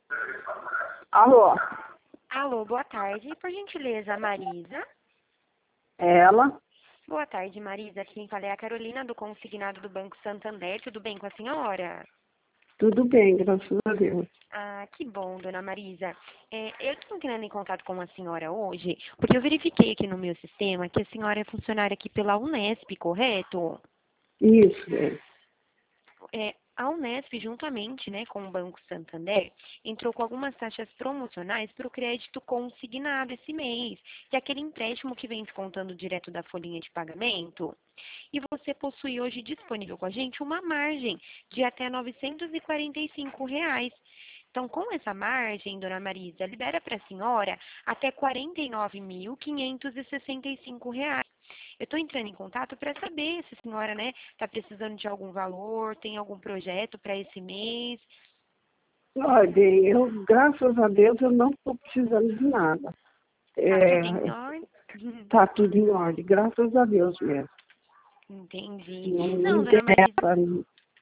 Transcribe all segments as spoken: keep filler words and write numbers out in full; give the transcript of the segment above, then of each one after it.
Alô? Alô, boa tarde. Por gentileza, Marisa. Ela? Boa tarde, Marisa. Aqui quem fala é a Carolina, do consignado do Banco Santander. Tudo bem com a senhora? Tudo bem, graças a Deus. Ah, que bom, dona Marisa. É, eu estou entrando em contato com a senhora hoje, porque eu verifiquei aqui no meu sistema que a senhora é funcionária aqui pela Unesp, correto? Isso, é. É, a Unesp, juntamente, né, com o Banco Santander, entrou com algumas taxas promocionais para o crédito consignado esse mês, que é aquele empréstimo que vem descontando direto da folhinha de pagamento. E você possui hoje disponível com a gente uma margem de até novecentos e quarenta e cinco reais. Então, com essa margem, dona Marisa, libera para a senhora até quarenta e nove mil quinhentos e sessenta e cinco reais. Eu estou entrando em contato para saber se a senhora, né, está precisando de algum valor, tem algum projeto para esse mês. Olha, bem, eu, graças a Deus, eu não estou precisando de nada. Tá É, tudo em ordem? tá tudo em ordem, graças a Deus mesmo. Entendi. Não me Não, dona Marisa, interessa,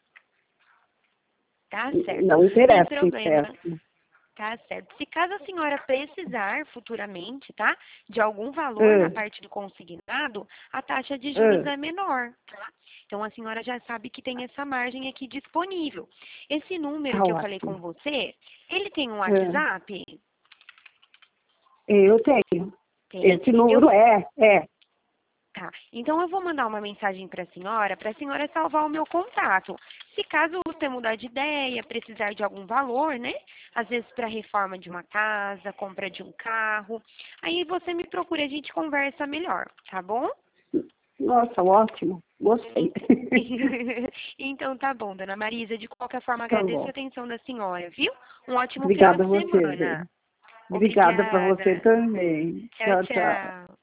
tá certo. não Sem interessa, problema. interessa. Tá certo. Se caso a senhora precisar futuramente, tá, de algum valor na É, parte do consignado, a taxa de juros é, é menor, tá? Então a senhora já sabe que tem essa margem aqui disponível. Esse número tá que eu falei com ótimo. você, ele tem um É, WhatsApp? eu tenho. Tem. Esse Eu número é, é. Tá. Então eu vou mandar uma mensagem para a senhora, para a senhora salvar o meu contato. Se caso você mudar de ideia, precisar de algum valor, né? Às vezes para reforma de uma casa, compra de um carro, aí você me procura, a gente conversa melhor, tá bom? Nossa, ótimo. Gostei. Então tá bom, dona Marisa. De qualquer forma, Tá agradeço a bom. atenção da senhora, viu? Um ótimo final Obrigada de a você, semana. bem. Obrigada para você Obrigada. também. Tchau, Tchau, tchau. tchau.